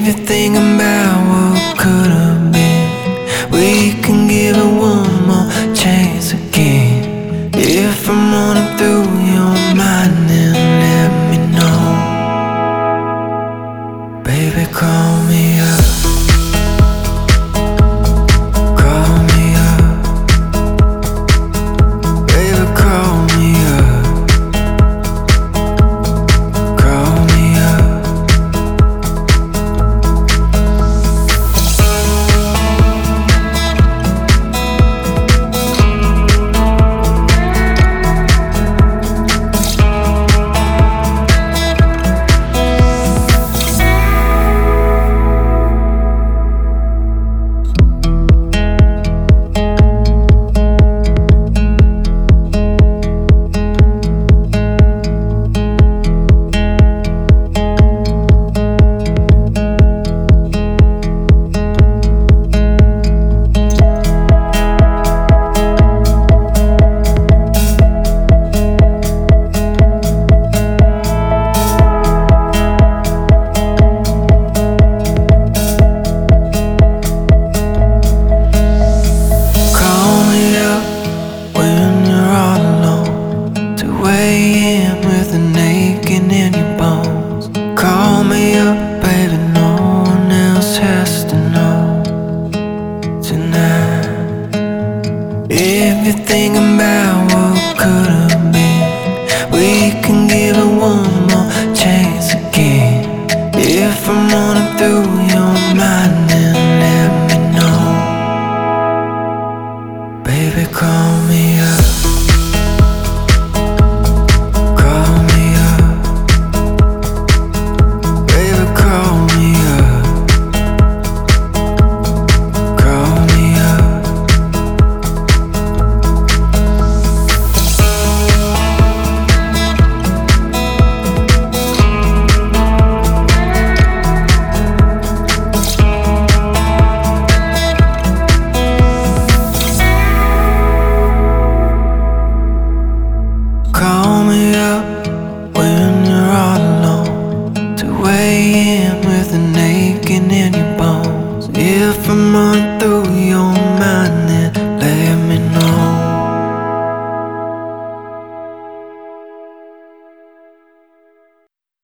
If you're thinking about what could have been, we can give it one more chance again. If I'm running through your mind, then let me know. Baby, call me up. With an aching in your bones, call me up, baby, no one else has to know tonight. If you're thinking about what could have been, we can give it one more chance again. If I'm running through your mind, then let me know. Baby, call me up. Call me up when you're all alone, to weigh in with an aching in your bones. If I'm on